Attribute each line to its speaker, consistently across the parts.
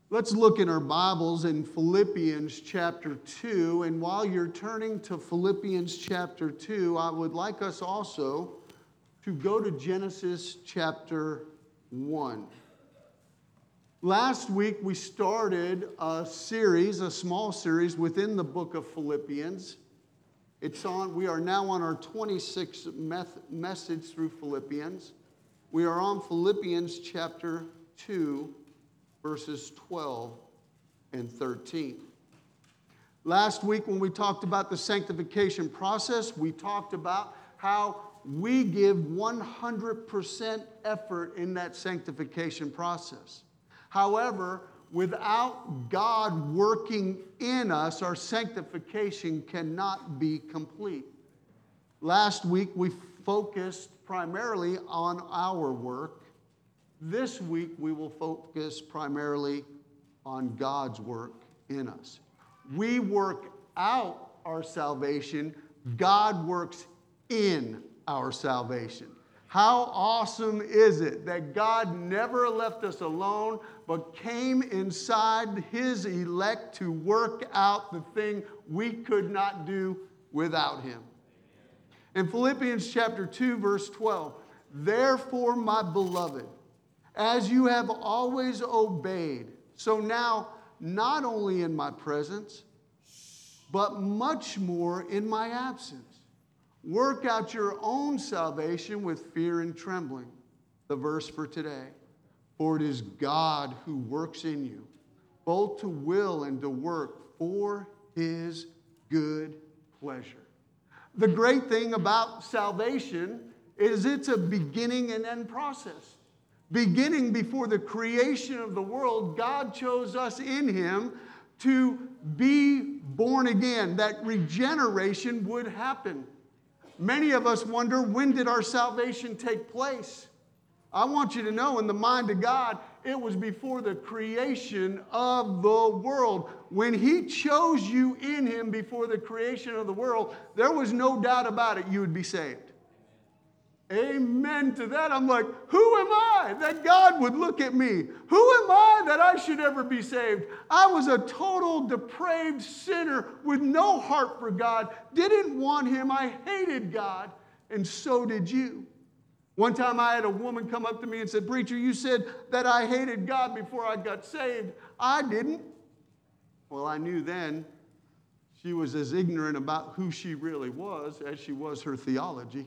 Speaker 1: Let's look in our Bibles in Philippians chapter 2. And while you're turning to Philippians chapter 2, I would like us also to go to Genesis chapter 1. Last week we started a small series within the book of Philippians. We are now on our 26th message through Philippians. We are on Philippians chapter 2. Verses 12 and 13. Last week when we talked about the sanctification process, we talked about how we give 100% effort in that sanctification process. However, without God working in us, our sanctification cannot be complete. Last week we focused primarily on our work. This week, we will focus primarily on God's work in us. We work out our salvation. God works in our salvation. How awesome is it that God never left us alone, but came inside His elect to work out the thing we could not do without Him. In Philippians chapter 2, verse 12, "Therefore, my beloved, as you have always obeyed, so now, not only in my presence, but much more in my absence, work out your own salvation with fear and trembling." The verse for today. "For it is God who works in you, both to will and to work for His good pleasure." The great thing about salvation is it's a beginning and end process. Beginning before the creation of the world, God chose us in Him to be born again, that regeneration would happen. Many of us wonder, when did our salvation take place? I want you to know, in the mind of God, it was before the creation of the world. When He chose you in Him before the creation of the world, there was no doubt about it, you would be saved. Amen to that. I'm like, who am I that God would look at me? Who am I that I should ever be saved? I was a total depraved sinner with no heart for God, didn't want Him, I hated God, and so did you. One time I had a woman come up to me and said, "Preacher, you said that I hated God before I got saved." I didn't. Well, I knew then she was as ignorant about who she really was as she was her theology.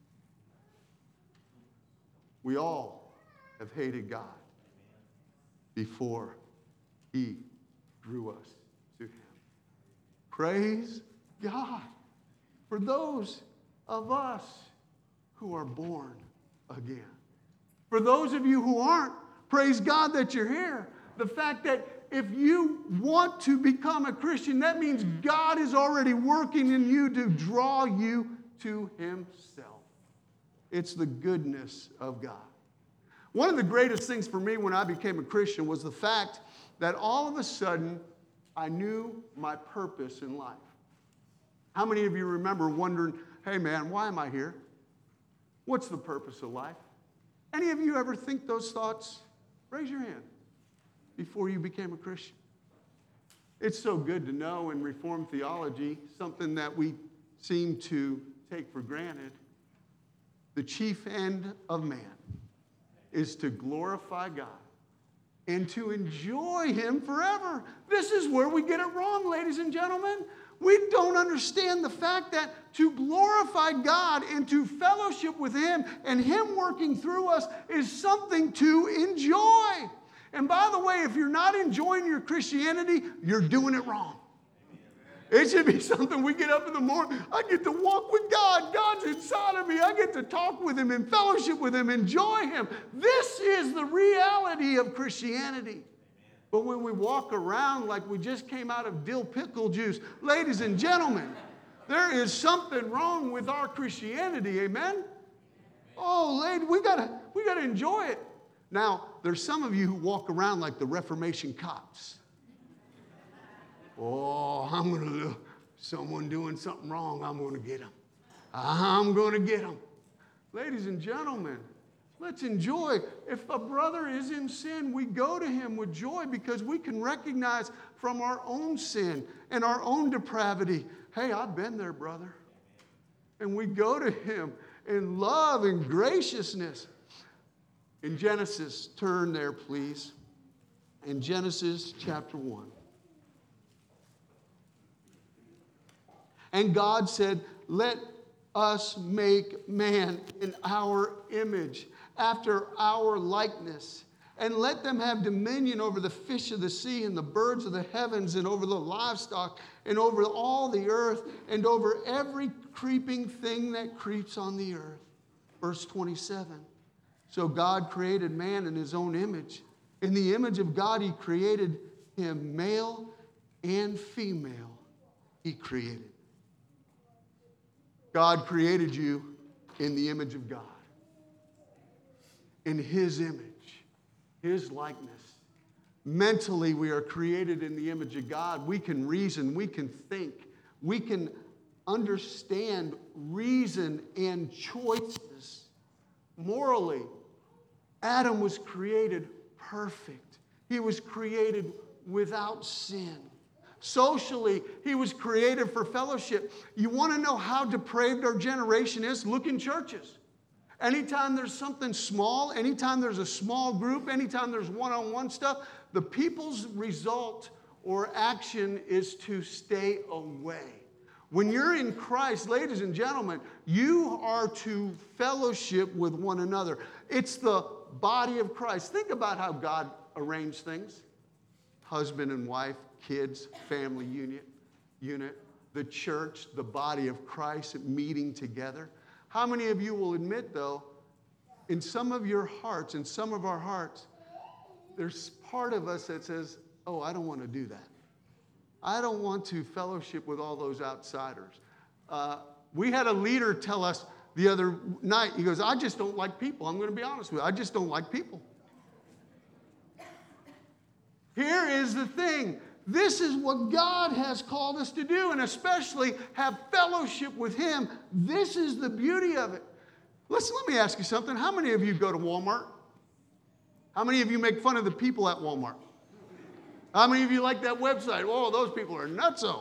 Speaker 1: We all have hated God before He drew us to Him. Praise God for those of us who are born again. For those of you who aren't, praise God that you're here. The fact that if you want to become a Christian, that means God is already working in you to draw you to Himself. It's the goodness of God. One of the greatest things for me when I became a Christian was the fact that all of a sudden I knew my purpose in life. How many of you remember wondering, hey man, why am I here? What's the purpose of life? Any of you ever think those thoughts? Raise your hand before you became a Christian. It's so good to know in Reformed theology, something that we seem to take for granted. The chief end of man is to glorify God and to enjoy Him forever. This is where we get it wrong, ladies and gentlemen. We don't understand the fact that to glorify God and to fellowship with Him and Him working through us is something to enjoy. And by the way, if you're not enjoying your Christianity, you're doing it wrong. It should be something we get up in the morning. I get to walk with God. God's inside of me. I get to talk with Him and fellowship with Him, enjoy Him. This is the reality of Christianity. But when we walk around like we just came out of dill pickle juice, ladies and gentlemen, there is something wrong with our Christianity. Amen? Oh, lady, we gotta enjoy it. Now, there's some of you who walk around like the Reformation cops. Oh, I'm going to look. Someone doing something wrong, I'm going to get them. I'm going to get them. Ladies and gentlemen, Let's enjoy. If a brother is in sin, we go to him with joy because we can recognize from our own sin and our own depravity, hey, I've been there, brother. And we go to him in love and graciousness. In Genesis, turn there, please. In Genesis chapter 1. And God said, let us make man in our image, after our likeness, and let them have dominion over the fish of the sea and the birds of the heavens and over the livestock and over all the earth and over every creeping thing that creeps on the earth. Verse 27. So God created man in his own image. In the image of God he created him, male and female he created. God created you in the image of God. In his image, his likeness. Mentally, we are created in the image of God. We can reason, we can think, we can understand reason and choices. Morally, Adam was created perfect. He was created without sin. Socially, he was created for fellowship. You want to know how depraved our generation is? Look in churches. Anytime there's something small, anytime there's a small group, anytime there's one-on-one stuff, the people's result or action is to stay away. When you're in Christ, ladies and gentlemen, you are to fellowship with one another. It's the body of Christ. Think about how God arranged things. Husband and wife, kids, family unit, the church, the body of Christ meeting together. How many of you will admit, though, in some of your hearts, in some of our hearts, there's part of us that says, oh, I don't want to do that. I don't want to fellowship with all those outsiders. We had a leader tell us the other night, he goes, I just don't like people. I'm going to be honest with you. I just don't like people. Here is the thing. This is what God has called us to do, and especially have fellowship with him. This is the beauty of it. Listen, let me ask you something. How many of you go to Walmart? How many of you make fun of the people at Walmart? How many of you like that website? Oh, those people are nutso.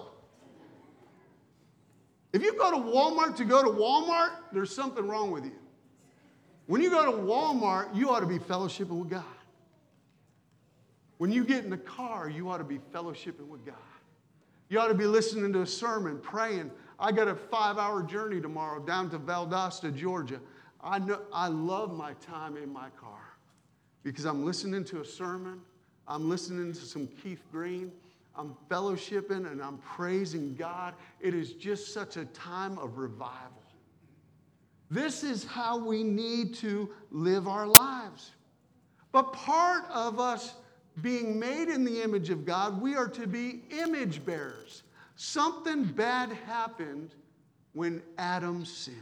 Speaker 1: If you go to Walmart, there's something wrong with you. When you go to Walmart, you ought to be fellowshipping with God. When you get in the car, you ought to be fellowshipping with God. You ought to be listening to a sermon, praying. I got a 5-hour journey tomorrow down to Valdosta, Georgia. I love my time in my car because I'm listening to a sermon. I'm listening to some Keith Green. I'm fellowshipping and I'm praising God. It is just such a time of revival. This is how we need to live our lives. But part of us being made in the image of God, we are to be image bearers. Something bad happened when Adam sinned.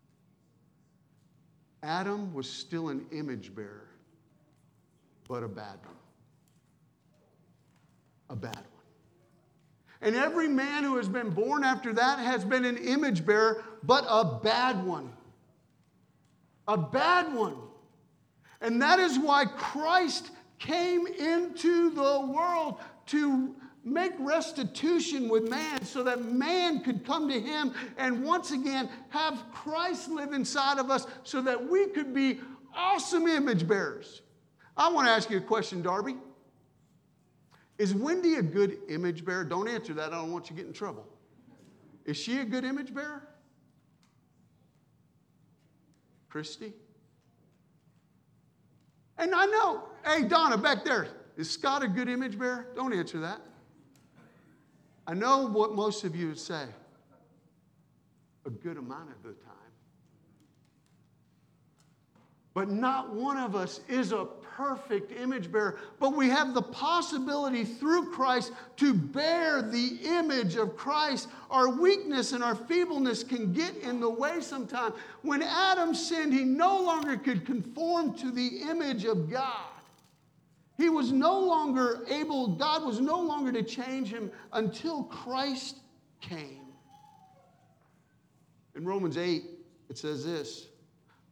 Speaker 1: Adam was still an image bearer, but a bad one. A bad one. And every man who has been born after that has been an image bearer, but a bad one. A bad one. And that is why Christ came into the world to make restitution with man so that man could come to him and once again have Christ live inside of us so that we could be awesome image bearers. I want to ask you a question, Darby. Is Wendy a good image bearer? Don't answer that. I don't want you to get in trouble. Is she a good image bearer? Christy? And I know, hey, Donna, back there, is Scott a good image bearer? Don't answer that. I know what most of you would say. A good amount of the time. But not one of us is a perfect image bearer. But we have the possibility through Christ to bear the image of Christ. Our weakness and our feebleness can get in the way sometimes. When Adam sinned, he no longer could conform to the image of God. He was no longer able, God was no longer to change him until Christ came. In Romans 8, it says this.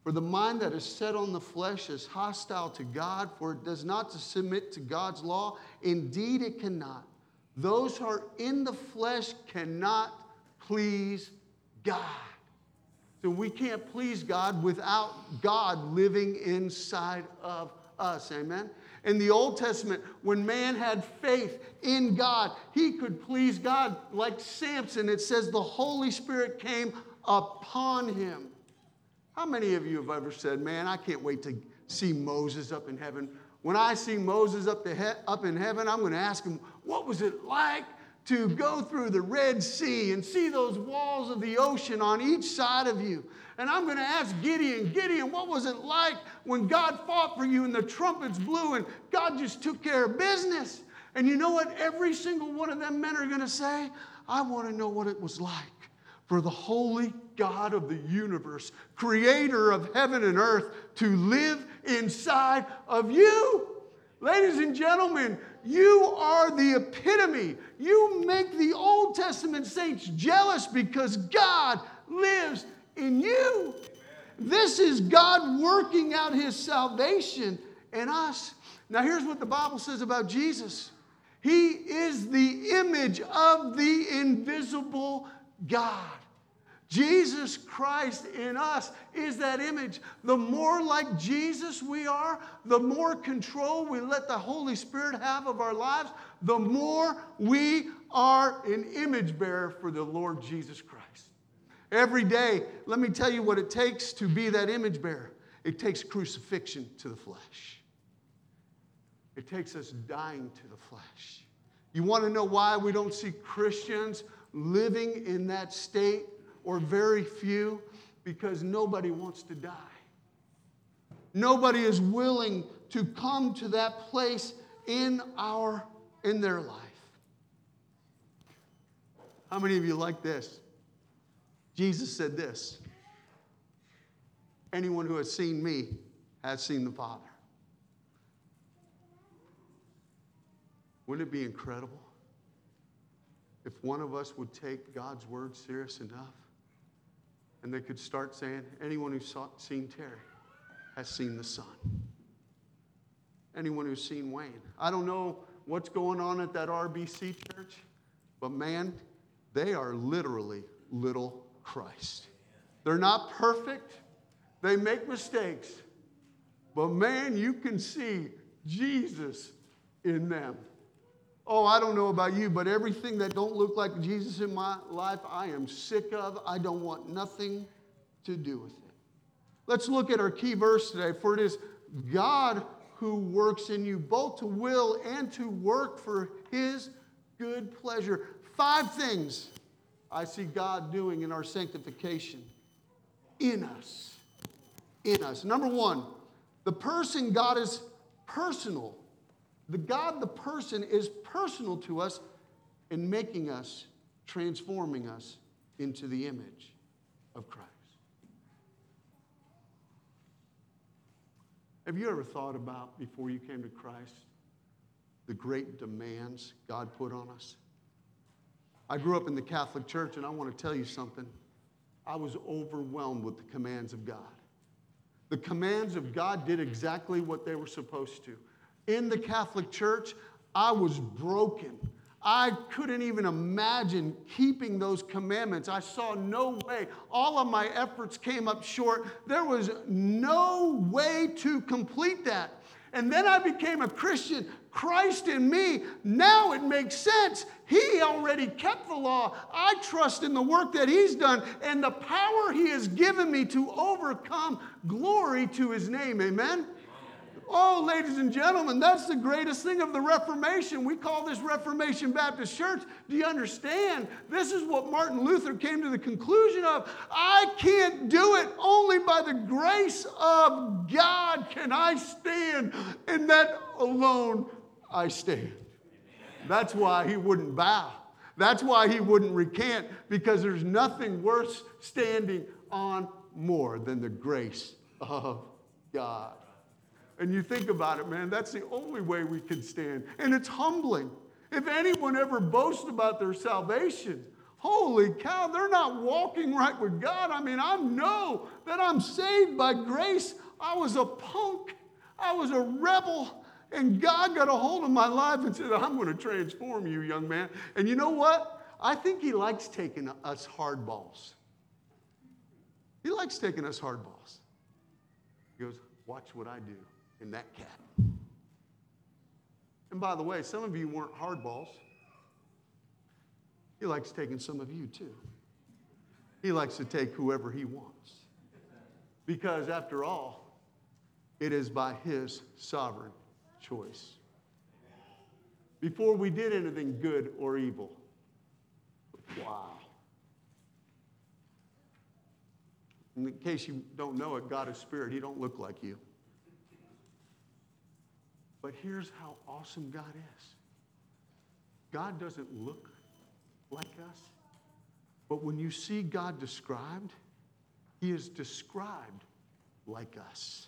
Speaker 1: For the mind that is set on the flesh is hostile to God, for it does not submit to God's law. Indeed, it cannot. Those who are in the flesh cannot please God. So we can't please God without God living inside of us. Amen? In the Old Testament, when man had faith in God, he could please God. Like Samson, it says the Holy Spirit came upon him. How many of you have ever said, man, I can't wait to see Moses up in heaven. When I see Moses up in heaven, I'm going to ask him, what was it like to go through the Red Sea and see those walls of the ocean on each side of you? And I'm going to ask Gideon, what was it like when God fought for you and the trumpets blew and God just took care of business? And you know what every single one of them men are going to say? I want to know what it was like for the holy God of the universe, creator of heaven and earth, to live inside of you. Ladies and gentlemen, you are the epitome. You make the Old Testament saints jealous because God lives in you. This is God working out his salvation in us. Now here's what the Bible says about Jesus. He is the image of the invisible God. Jesus Christ in us is that image. The more like Jesus we are, the more control we let the Holy Spirit have of our lives, the more we are an image bearer for the Lord Jesus Christ. Every day, let me tell you what it takes to be that image bearer. It takes crucifixion to the flesh. It takes us dying to the flesh. You want to know why we don't see Christians living in that state, or very few? Because nobody wants to die. Nobody is willing to come to that place in their life. How many of you like this? Jesus said this: anyone who has seen me has seen the Father. Wouldn't it be incredible if one of us would take God's word serious enough and they could start saying, anyone who's seen Terry has seen the Son. Anyone who's seen Wayne. I don't know what's going on at that RBC church, but man, they are literally little Christ. They're not perfect. They make mistakes. But man, you can see Jesus in them. Oh, I don't know about you, but everything that don't look like Jesus in my life, I am sick of. I don't want nothing to do with it. Let's look at our key verse today. For it is God who works in you both to will and to work for his good pleasure. 5 things I see God doing in our sanctification in us. In us. Number 1, the person God is personal. The God, the person, is personal to us in making us, transforming us into the image of Christ. Have you ever thought about, before you came to Christ, the great demands God put on us? I grew up in the Catholic Church, and I want to tell you something. I was overwhelmed with the commands of God. The commands of God did exactly what they were supposed to. In the Catholic Church, I was broken. I couldn't even imagine keeping those commandments. I saw no way. All of my efforts came up short. There was no way to complete that. And then I became a Christian. Christ in me. Now it makes sense. He already kept the law. I trust in the work that he's done and the power he has given me to overcome. Glory to his name. Amen? Oh, ladies and gentlemen, that's the greatest thing of the Reformation. We call this Reformation Baptist Church. Do you understand? This is what Martin Luther came to the conclusion of. I can't do it. Only by the grace of God can I stand. And that alone I stand. That's why he wouldn't bow. That's why he wouldn't recant, because there's nothing worth standing on more than the grace of God. And you think about it, man, that's the only way we can stand. And it's humbling. If anyone ever boasts about their salvation, Holy cow, they're not walking right with God. I mean, I know that I'm saved by grace. I was a punk. I was a rebel. And God got a hold of my life and said, I'm going to transform you, young man. And you know what? I think he likes taking us hardballs. He likes taking us hardballs. He goes, watch what I do in that cat. And by the way, some of you weren't hardballs. He likes taking some of you too. He likes to take whoever he wants. Because after all, it is by his sovereign choice. Before we did anything good or evil. Wow. In case you don't know it, God is spirit. He don't look like you. But here's how awesome God is. God doesn't look like us. But when you see God described, he is described like us.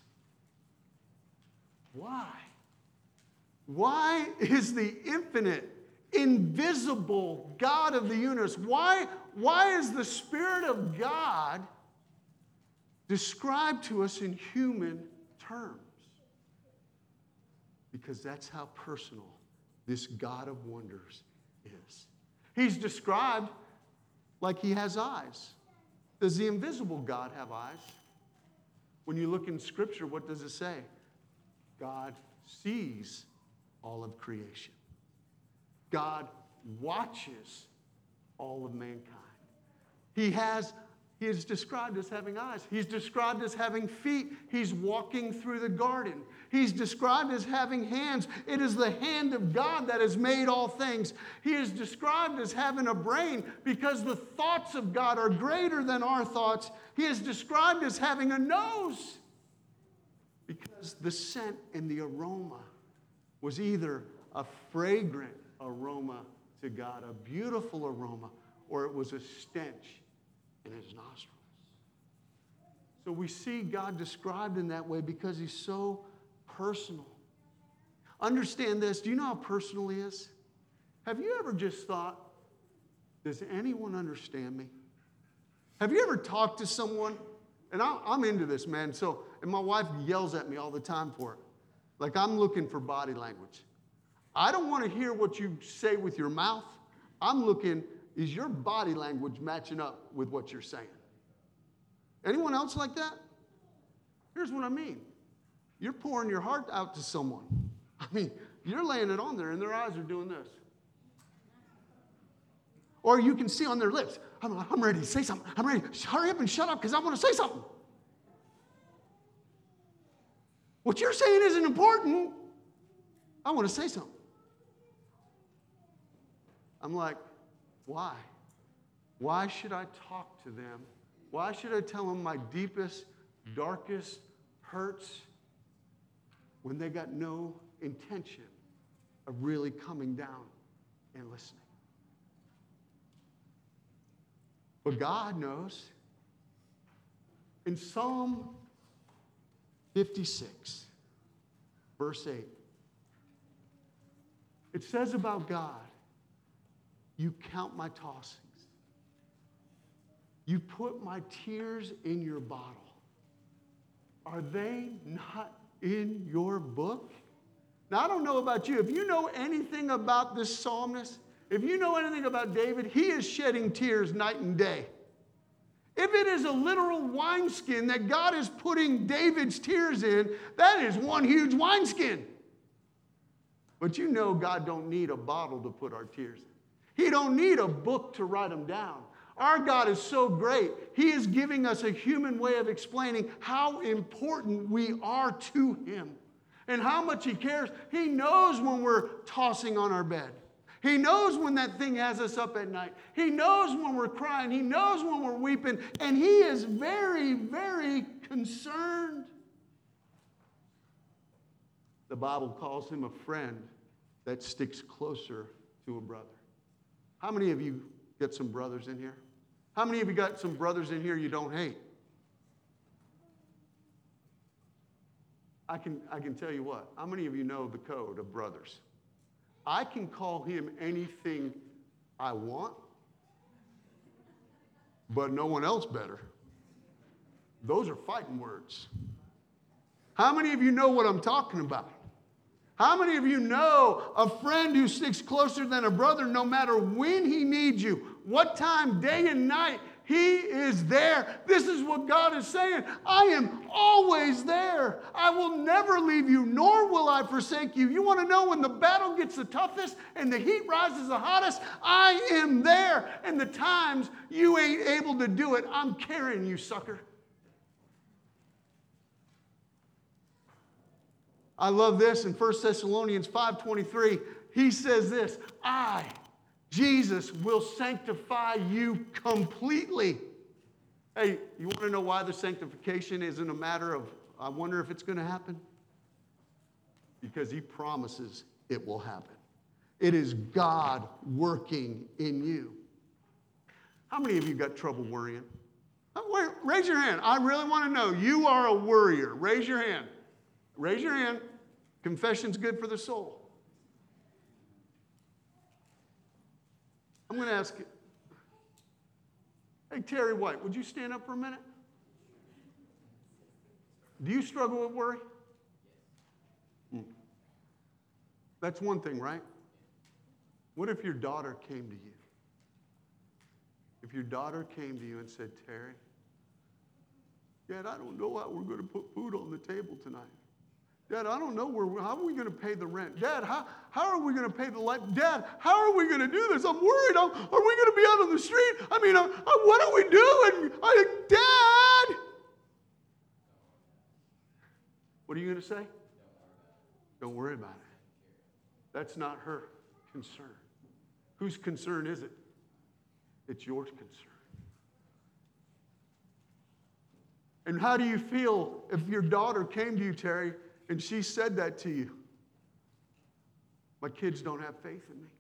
Speaker 1: Why? Why is the infinite, invisible God of the universe, why is the Spirit of God described to us in human terms? Because that's how personal this God of wonders is. He's described like he has eyes. Does the invisible God have eyes? When you look in Scripture, what does it say? God sees all of creation. God watches all of mankind. He is described as having eyes. He's described as having feet. He's walking through the garden. He's described as having hands. It is the hand of God that has made all things. He is described as having a brain because the thoughts of God are greater than our thoughts. He is described as having a nose because the scent and the aroma was either a fragrant aroma to God, a beautiful aroma, or it was a stench in his nostrils. So we see God described in that way because he's so personal. Understand this. Do you know how personal he is? Have you ever just thought, does anyone understand me? Have you ever talked to someone? And I'm into this, man. And my wife yells at me all the time for it. Like I'm looking for body language. I don't want to hear what you say with your mouth. I'm looking, is your body language matching up with what you're saying? Anyone else like that? Here's what I mean. You're pouring your heart out to someone. I mean, you're laying it on there and their eyes are doing this. Or you can see on their lips, I'm ready to say something. I'm ready. Hurry up and shut up because I want to say something. What you're saying isn't important. I want to say something. I'm like, why? Why should I talk to them? Why should I tell them my deepest, darkest hurts when they got no intention of really coming down and listening? But God knows. In Psalm 56, verse 8, it says about God, you count my tossings. You put my tears in your bottle. Are they not in your book? Now, I don't know about you. If you know anything about this psalmist, if you know anything about David, he is shedding tears night and day. If it is a literal wineskin that God is putting David's tears in, that is one huge wineskin. But you know God don't need a bottle to put our tears in. He don't need a book to write them down. Our God is so great. He is giving us a human way of explaining how important we are to him and how much he cares. He knows when we're tossing on our bed. He knows when that thing has us up at night. He knows when we're crying. He knows when we're weeping. And he is very, very concerned. The Bible calls him a friend that sticks closer to a brother. How many of you got some brothers in here? How many of you got some brothers in here you don't hate? I can tell you what. How many of you know the code of brothers? I can call him anything I want, but no one else better. Those are fighting words. How many of you know what I'm talking about? How many of you know a friend who sticks closer than a brother no matter when he needs you, what time, day and night, he is there. This is what God is saying. I am always there. I will never leave you, nor will I forsake you. You want to know when the battle gets the toughest and the heat rises the hottest? I am there. And the times you ain't able to do it, I'm carrying you, sucker. I love this in 1 Thessalonians 5:23. He says this, I, Jesus, will sanctify you completely. Hey, you want to know why the sanctification isn't a matter of, I wonder if it's going to happen? Because he promises it will happen. It is God working in you. How many of you got trouble worrying? Raise your hand. I really want to know. You are a worrier. Raise your hand. Raise your hand. Confession's good for the soul. I'm going to ask you. Hey, Terry White, would you stand up for a minute? Do you struggle with worry? That's one thing, right? What if your daughter came to you? If your daughter came to you and said, Terry, Dad, I don't know how we're going to put food on the table tonight. Dad, I don't know how are we going to pay the rent? Dad, how are we going to pay the light? Dad, how are we going to do this? I'm worried. Are we going to be out on the street? I mean, what are we doing? Dad! What are you going to say? Don't worry about it. That's not her concern. Whose concern is it? It's your concern. And how do you feel if your daughter came to you, Terry, and she said that to you? My kids don't have faith in me.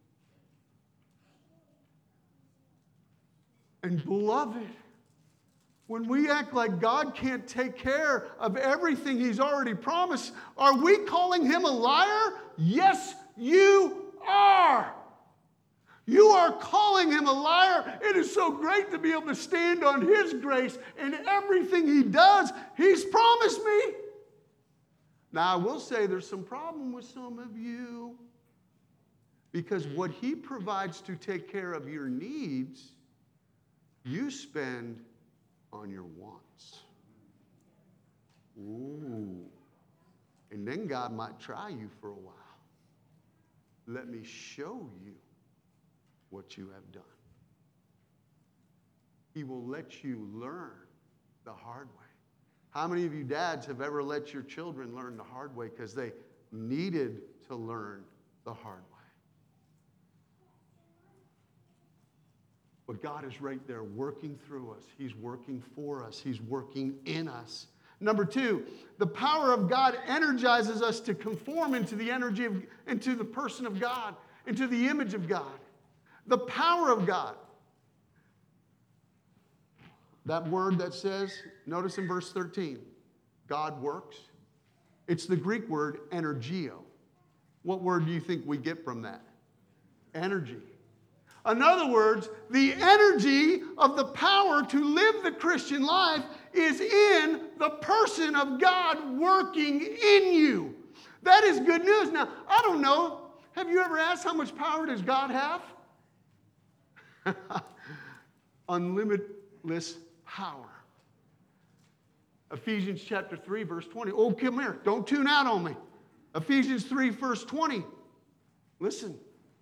Speaker 1: And beloved, when we act like God can't take care of everything he's already promised, are we calling him a liar? Yes, you are. You are calling him a liar. It is so great to be able to stand on his grace and everything he does, he's promised me. Now, I will say there's some problem with some of you because what he provides to take care of your needs, you spend on your wants. Ooh. And then God might try you for a while. Let me show you what you have done. He will let you learn the hard way. How many of you dads have ever let your children learn the hard way because they needed to learn the hard way? But God is right there working through us. He's working for us. He's working in us. Number two, the power of God energizes us to conform into the person of God, into the image of God. The power of God. That word that says, notice in verse 13, God works. It's the Greek word energio. What word do you think we get from that? Energy. In other words, the energy of the power to live the Christian life is in the person of God working in you. That is good news. Now, I don't know. Have you ever asked how much power does God have? Unlimitless power. Ephesians chapter 3, verse 20. Oh, come here. Don't tune out on me. Ephesians 3, verse 20. Listen.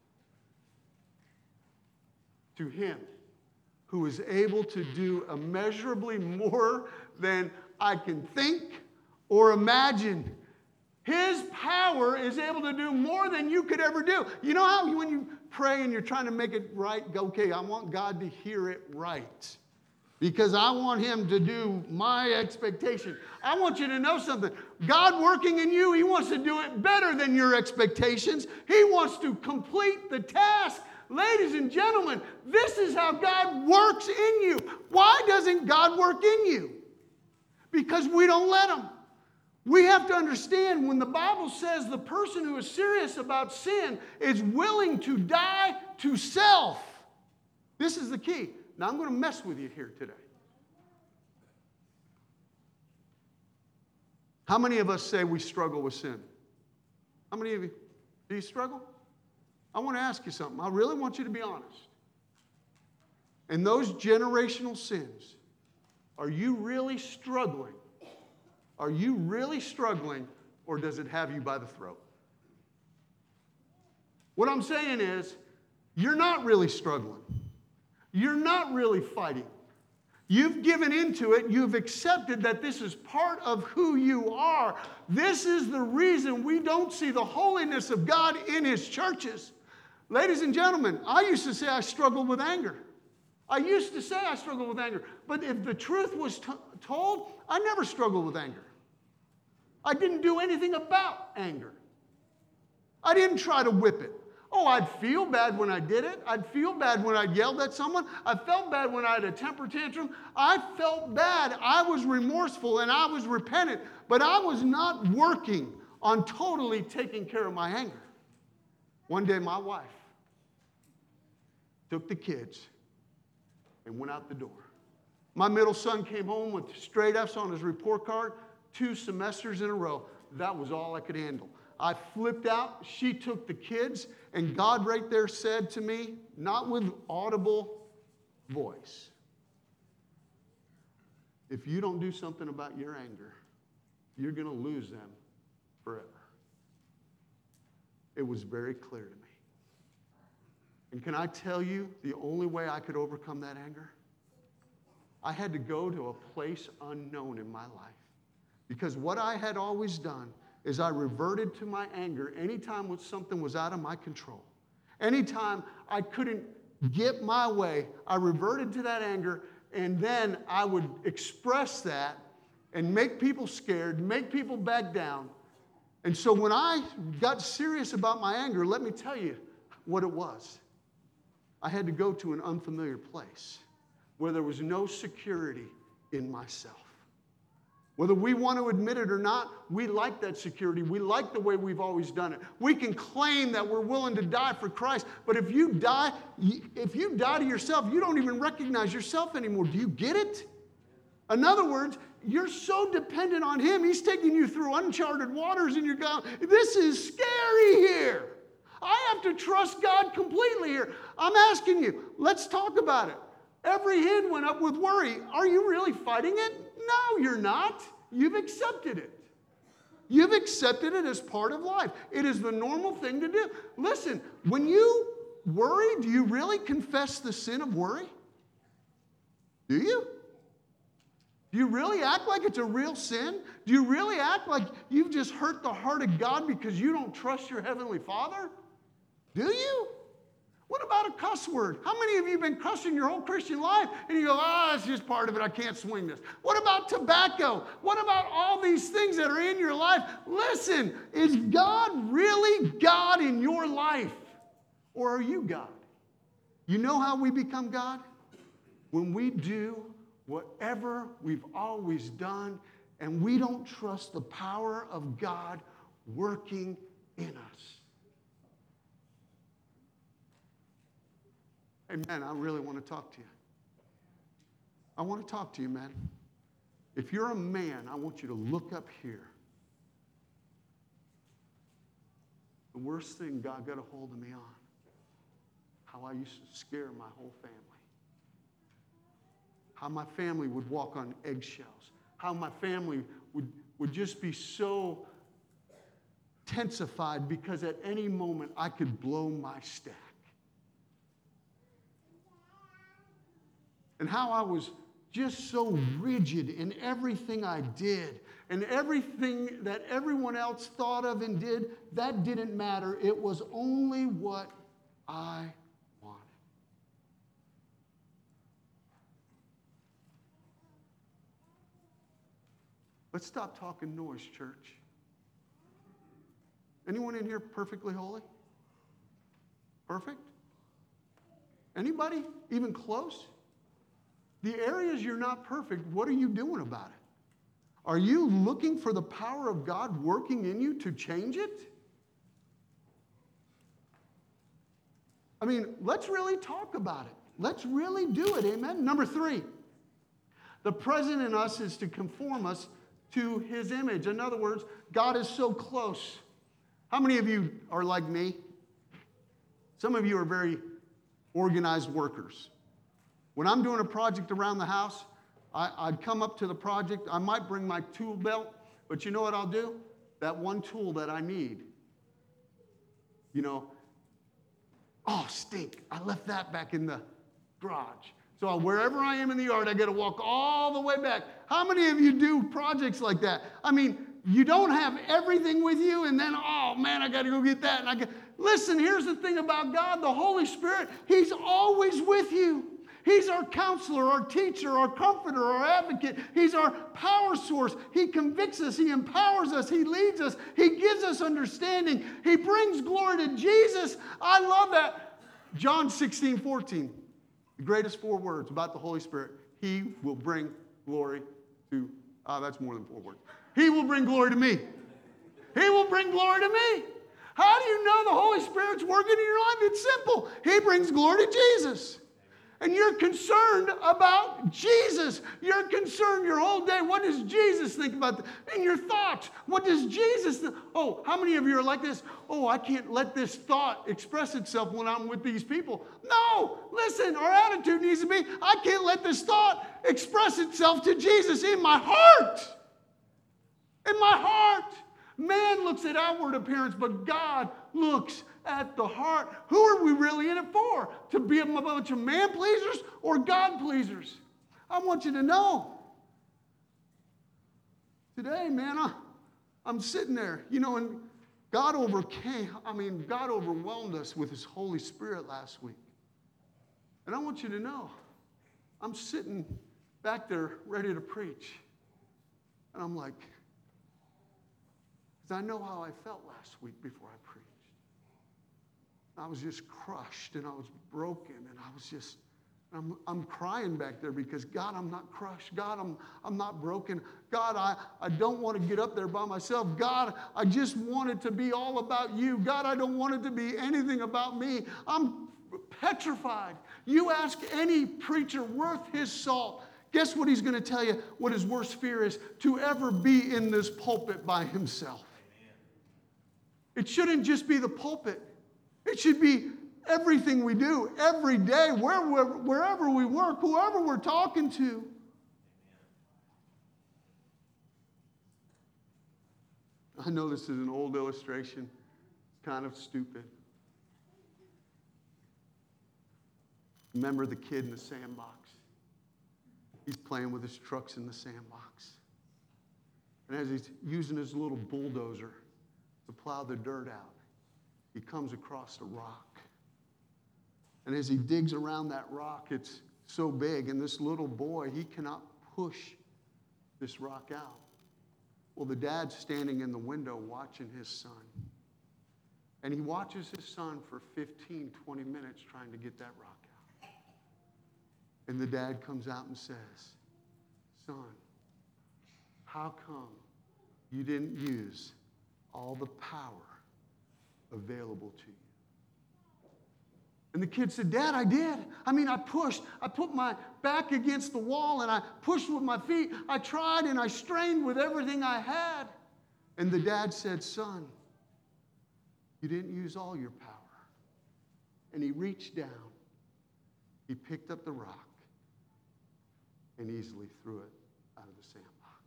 Speaker 1: To him who is able to do immeasurably more than I can think or imagine. His power is able to do more than you could ever do. You know how when you pray and you're trying to make it right, go, okay, I want God to hear it right. Because I want him to do my expectation. I want you to know something. God working in you, he wants to do it better than your expectations. He wants to complete the task. Ladies and gentlemen, this is how God works in you. Why doesn't God work in you? Because we don't let him. We have to understand when the Bible says the person who is serious about sin is willing to die to self. This is the key. Now, I'm going to mess with you here today. How many of us say we struggle with sin? How many of you? Do you struggle? I want to ask you something. I really want you to be honest. And those generational sins, are you really struggling? Are you really struggling, or does it have you by the throat? What I'm saying is, you're not really struggling. You're not really fighting. You've given into it. You've accepted that this is part of who you are. This is the reason we don't see the holiness of God in His churches. Ladies and gentlemen, I used to say I struggled with anger. I used to say I struggled with anger. But if the truth was told, I never struggled with anger. I didn't do anything about anger. I didn't try to whip it. Oh, I'd feel bad when I did it. I'd feel bad when I yelled at someone. I felt bad when I had a temper tantrum. I felt bad. I was remorseful and I was repentant. But I was not working on totally taking care of my anger. One day my wife took the kids and went out the door. My middle son came home with straight F's on his report card, 2 semesters in a row. That was all I could handle. I flipped out. She took the kids, and God right there said to me, not with audible voice, if you don't do something about your anger, you're going to lose them forever. It was very clear to me. And can I tell you the only way I could overcome that anger? I had to go to a place unknown in my life. Because what I had always done is I reverted to my anger anytime when something was out of my control. Anytime I couldn't get my way, I reverted to that anger, and then I would express that and make people scared, make people back down. And so when I got serious about my anger, let me tell you what it was. I had to go to an unfamiliar place where there was no security in myself. Whether we want to admit it or not, we like that security. We like the way we've always done it. We can claim that we're willing to die for Christ, but if you die to yourself, you don't even recognize yourself anymore. Do you get it? In other words, you're so dependent on Him. He's taking you through uncharted waters, and you're going, this is scary here. I have to trust God completely here. I'm asking you, let's talk about it. Every hand went up with worry. Are you really fighting it? No, you're not. You've accepted it. You've accepted it as part of life. It is the normal thing to do. Listen, when you worry, do you really confess the sin of worry? Do you? Do you really act like it's a real sin? Do you really act like you've just hurt the heart of God because you don't trust your Heavenly Father? Do you? What about a cuss word? How many of you have been cussing your whole Christian life and you go, it's just part of it, I can't swing this? What about tobacco? What about all these things that are in your life? Listen, is God really God in your life? Or are you God? You know how we become God? When we do whatever we've always done and we don't trust the power of God working in us. Hey, man, I really want to talk to you. I want to talk to you, man. If you're a man, I want you to look up here. The worst thing God got a hold of me on, how I used to scare my whole family. How my family would walk on eggshells. How my family would just be so tensified because at any moment I could blow my stack. And how I was just so rigid in everything I did. And everything that everyone else thought of and did, that didn't matter. It was only what I wanted. Let's stop talking noise, church. Anyone in here perfectly holy? Perfect? Anybody even close? The areas you're not perfect, what are you doing about it? Are you looking for the power of God working in you to change it? I mean, let's really talk about it. Let's really do it, amen? Number 3, the present in us is to conform us to his image. In other words, God is so close. How many of you are like me? Some of you are very organized workers. When I'm doing a project around the house, I'd come up to the project. I might bring my tool belt, but you know what I'll do? That one tool that I need. Oh, stink. I left that back in the garage. So wherever I am in the yard, I got to walk all the way back. How many of you do projects like that? I mean, you don't have everything with you, and then, oh, man, I got to go get that. Listen, here's the thing about God. The Holy Spirit, he's always with you. He's our counselor, our teacher, our comforter, our advocate. He's our power source. He convicts us. He empowers us. He leads us. He gives us understanding. He brings glory to Jesus. I love that. John 16:14, the greatest 4 words about the Holy Spirit. He will bring glory to, that's more than 4 words. He will bring glory to me. He will bring glory to me. How do you know the Holy Spirit's working in your life? It's simple. He brings glory to Jesus. And you're concerned about Jesus. You're concerned your whole day. What does Jesus think about that? In your thoughts, what does Jesus think? Oh, how many of you are like this? Oh, I can't let this thought express itself when I'm with these people. No, listen, our attitude needs to be, I can't let this thought express itself to Jesus in my heart. In my heart. Man looks at outward appearance, but God looks at the heart. Who are we really in it for? To be a bunch of man pleasers or God pleasers? I want you to know. Today, man, I'm sitting there, and God overwhelmed us with his Holy Spirit last week. And I want you to know, I'm sitting back there ready to preach. And I'm like, because I know how I felt last week before I preached. I was just crushed and I was broken and I was just, I'm crying back there because, God, I'm not crushed. God, I'm not broken. God, I don't want to get up there by myself. God, I just want it to be all about you. God, I don't want it to be anything about me. I'm petrified. You ask any preacher worth his salt, guess what he's going to tell you? What his worst fear is? To ever be in this pulpit by himself. It shouldn't just be the pulpit. It should be everything we do, every day, wherever we work, whoever we're talking to. I know this is an old illustration. It's kind of stupid. Remember the kid in the sandbox? He's playing with his trucks in the sandbox. And as he's using his little bulldozer to plow the dirt out, he comes across a rock. And as he digs around that rock, it's so big, and this little boy, he cannot push this rock out. Well, the dad's standing in the window watching his son. And he watches his son for 15, 20 minutes trying to get that rock out. And the dad comes out and says, son, how come you didn't use all the power available to you? And the kid said, Dad, I did. I pushed. I put my back against the wall and I pushed with my feet. I tried and I strained with everything I had. And the dad said, son, you didn't use all your power. And he reached down. He picked up the rock and easily threw it out of the sandbox.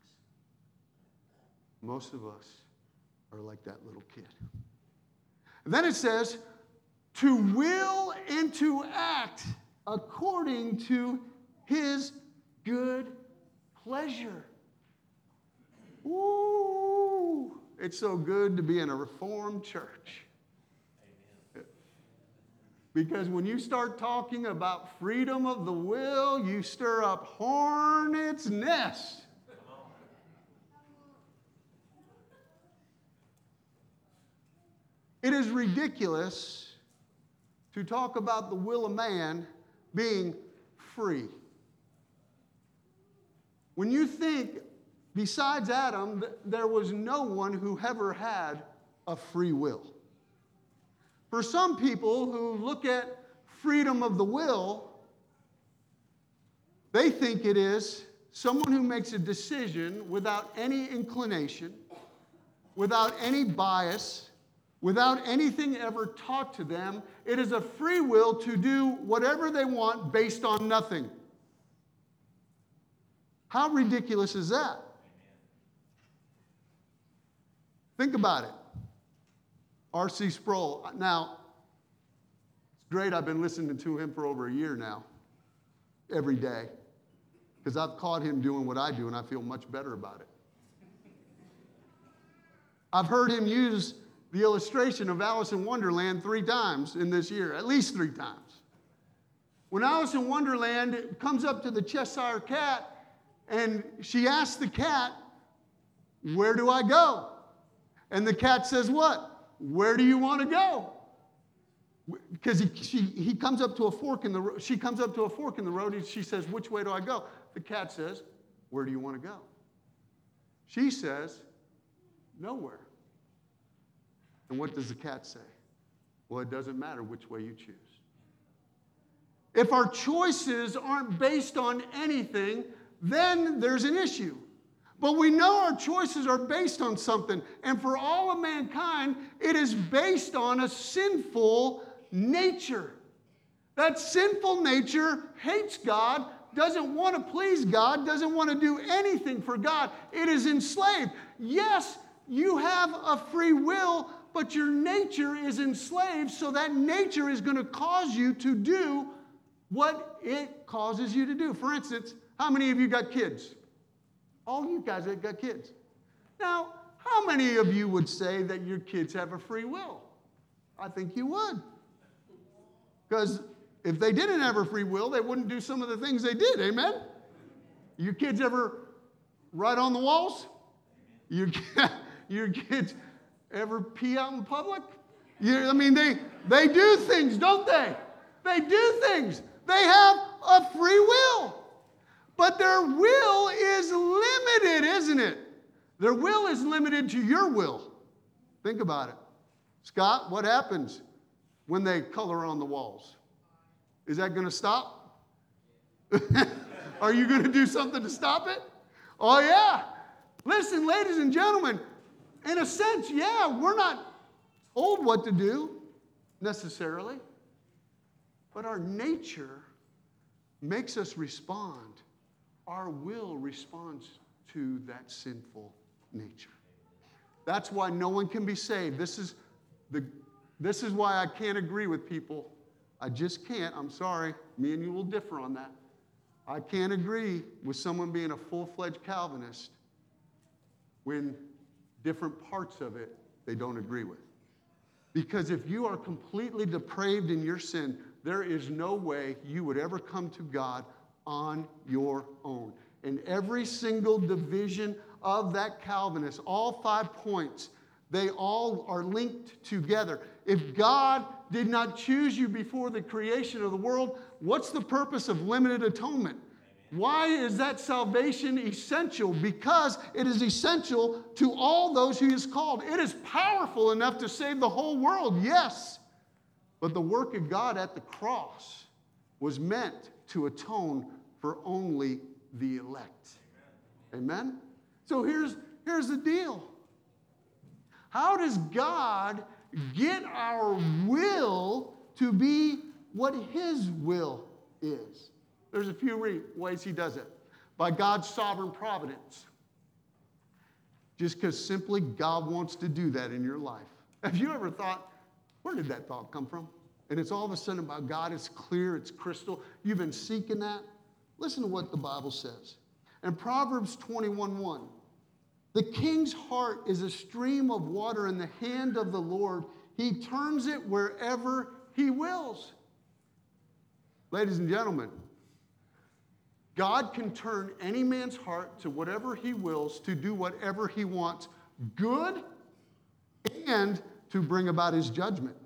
Speaker 1: Most of us are like that little kid. And then it says, to will and to act according to his good pleasure. Ooh, it's so good to be in a Reformed church. Because when you start talking about freedom of the will, you stir up hornets' nests. It is ridiculous to talk about the will of man being free. When you think, besides Adam, there was no one who ever had a free will. For some people who look at freedom of the will, They think it is someone who makes a decision without any inclination, without any bias, without anything ever taught to them. It is a free will to do whatever they want based on nothing. How ridiculous is that? Think about it. R.C. Sproul. Now, it's great. I've been listening to him for over a year now, every day, because I've caught him doing what I do, and I feel much better about it. I've heard him use the illustration of Alice in Wonderland 3 times in this year, at least 3 times. When Alice in Wonderland comes up to the Cheshire Cat, and she asks the cat, "Where do I go?" And the cat says what? "Where do you want to go?" Because he comes up to a fork in the road. She comes up to a fork in the road, and she says, "Which way do I go?" The cat says, "Where do you want to go?" She says, "Nowhere." And what does the cat say? Well, it doesn't matter which way you choose. If our choices aren't based on anything, then there's an issue. But we know our choices are based on something. And for all of mankind, it is based on a sinful nature. That sinful nature hates God, doesn't want to please God, doesn't want to do anything for God. It is enslaved. Yes, you have a free will, but your nature is enslaved, so that nature is going to cause you to do what it causes you to do. For instance, how many of you got kids? All you guys that got kids. Now, how many of you would say that your kids have a free will? I think you would. Because if they didn't have a free will, they wouldn't do some of the things they did. Amen? Your kids ever write on the walls? Your kids ever pee out in public? They do things, don't they? They do things. They have a free will. But their will is limited, isn't it? Their will is limited to your will. Think about it. Scott, what happens when they color on the walls? Is that going to stop? Are you going to do something to stop it? Oh, yeah. Listen, ladies and gentlemen, in a sense, yeah, we're not told what to do necessarily, but our nature makes us respond. Our will responds to that sinful nature. That's why no one can be saved. This is why I can't agree with people. I just can't. I'm sorry. Me and you will differ on that. I can't agree with someone being a full-fledged Calvinist when different parts of it they don't agree with. Because if you are completely depraved in your sin, there is no way you would ever come to God on your own. And every single division of that Calvinist, all 5 points, they all are linked together. If God did not choose you before the creation of the world, what's the purpose of limited atonement? Why is that salvation essential? Because it is essential to all those He has called. It is powerful enough to save the whole world, yes. But the work of God at the cross was meant to atone for only the elect. Amen? So here's the deal. How does God get our will to be what His will is? There's a few ways He does it. By God's sovereign providence. Just because simply God wants to do that in your life. Have you ever thought, where did that thought come from? And it's all of a sudden about God. It's clear. It's crystal. You've been seeking that. Listen to what the Bible says. In Proverbs 21:1, the king's heart is a stream of water in the hand of the Lord. He turns it wherever He wills. Ladies and gentlemen, God can turn any man's heart to whatever He wills, to do whatever He wants, good and to bring about His judgment.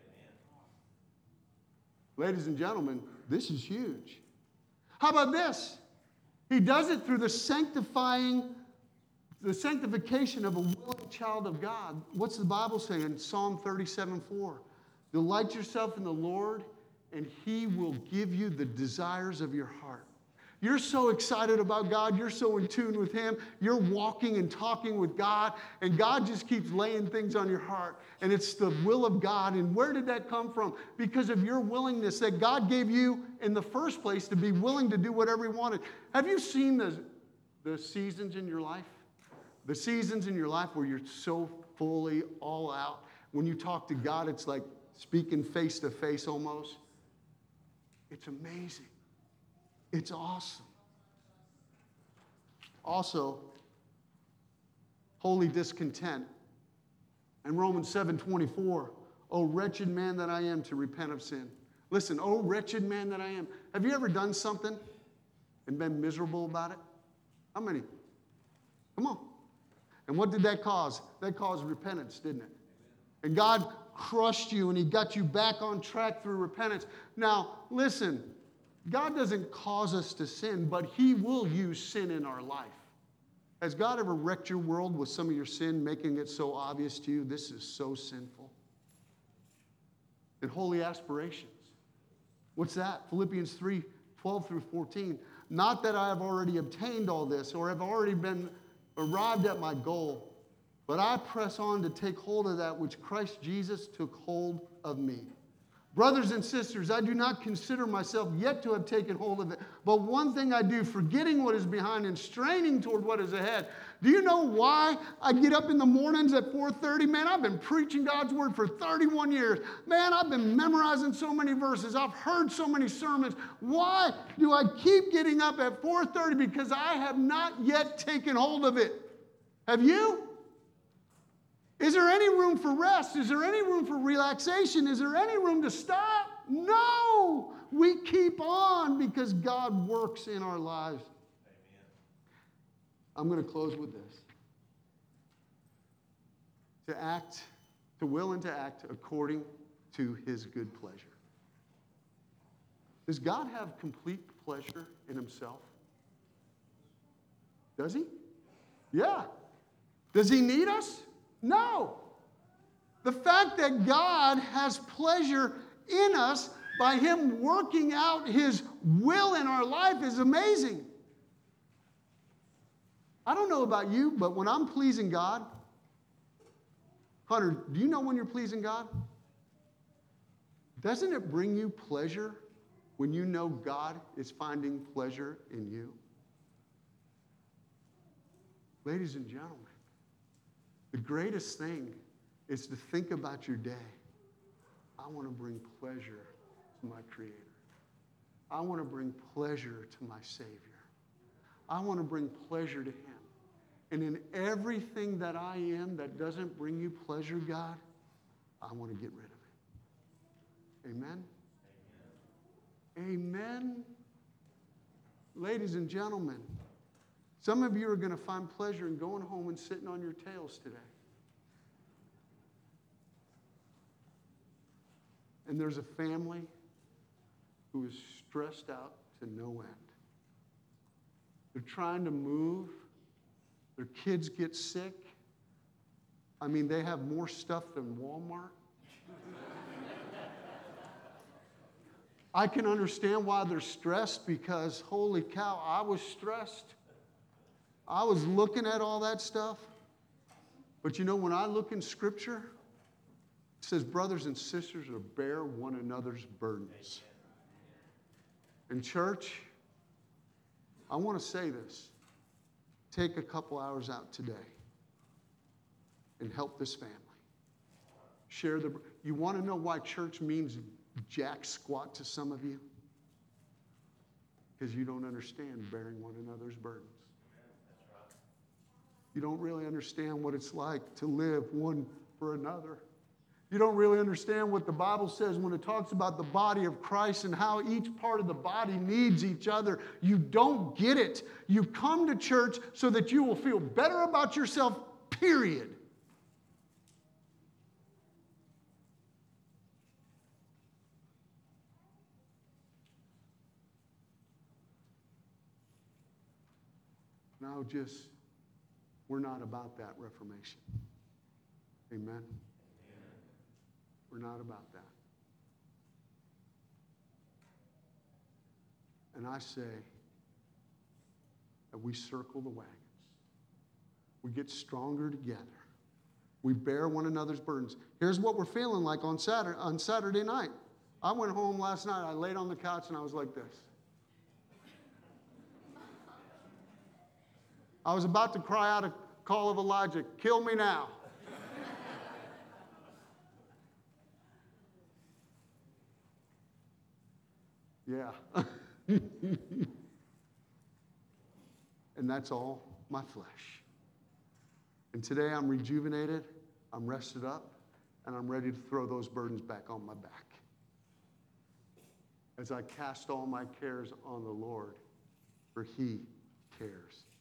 Speaker 1: Ladies and gentlemen, this is huge. How about this? He does it through the sanctification of a willing child of God. What's the Bible say in Psalm 37:4? Delight yourself in the Lord, and He will give you the desires of your heart. You're so excited about God. You're so in tune with Him. You're walking and talking with God, and God just keeps laying things on your heart. And it's the will of God. And where did that come from? Because of your willingness that God gave you in the first place to be willing to do whatever He wanted. Have you seen the seasons in your life? The seasons in your life where you're so fully all out. When you talk to God, it's like speaking face to face almost. It's amazing. It's awesome. Also, holy discontent. In Romans 7:24, "O wretched man that I am to repent of sin." Listen, "O wretched man that I am." Have you ever done something and been miserable about it? How many? Come on. And what did that cause? That caused repentance, didn't it? And God crushed you and He got you back on track through repentance. Now, listen, God doesn't cause us to sin, but He will use sin in our life. Has God ever wrecked your world with some of your sin, making it so obvious to you, this is so sinful? And holy aspirations. What's that? Philippians 3:12 through 14. "Not that I have already obtained all this or have already been arrived at my goal, but I press on to take hold of that which Christ Jesus took hold of me. Brothers and sisters, I do not consider myself yet to have taken hold of it, but one thing I do, forgetting what is behind and straining toward what is ahead." Do you know why I get up in the mornings at 4:30? Man, I've been preaching God's word for 31 years. Man, I've been memorizing so many verses. I've heard so many sermons. Why do I keep getting up at 4:30? Because I have not yet taken hold of it. Have you? Is there any room for rest? Is there any room for relaxation? Is there any room to stop? No! We keep on because God works in our lives. Amen. I'm going to close with this. To will and to act according to His good pleasure. Does God have complete pleasure in Himself? Does He? Yeah. Does He need us? No. The fact that God has pleasure in us by Him working out His will in our life is amazing. I don't know about you, but when I'm pleasing God, Hunter, do you know when you're pleasing God? Doesn't it bring you pleasure when you know God is finding pleasure in you? Ladies and gentlemen, the greatest thing is to think about your day. I want to bring pleasure to my Creator. I want to bring pleasure to my Savior. I want to bring pleasure to Him. And in everything that I am that doesn't bring you pleasure, God, I want to get rid of it. Amen? Amen. Amen. Ladies and gentlemen, some of you are going to find pleasure in going home and sitting on your tails today. And there's a family who is stressed out to no end. They're trying to move. Their kids get sick. I mean, they have more stuff than Walmart. I can understand why they're stressed because, holy cow, I was stressed. I was looking at all that stuff. But you know, when I look in Scripture, it says, brothers and sisters are bear one another's burdens. In church, I want to say this. Take a couple hours out today and help this family. Share the. You want to know why church means jack squat to some of you? Because you don't understand bearing one another's burdens. You don't really understand what it's like to live one for another. You don't really understand what the Bible says when it talks about the body of Christ and how each part of the body needs each other. You don't get it. You come to church so that you will feel better about yourself, period. Now we're not about that Reformation. Amen? We're not about that. And I say, and we circle the wagons. We get stronger together. We bear one another's burdens. Here's what we're feeling like on Saturday night. I went home last night. I laid on the couch and I was like this. I was about to cry out a call of Elijah, kill me now. Yeah. And that's all my flesh. And today I'm rejuvenated, I'm rested up, and I'm ready to throw those burdens back on my back. As I cast all my cares on the Lord, for He cares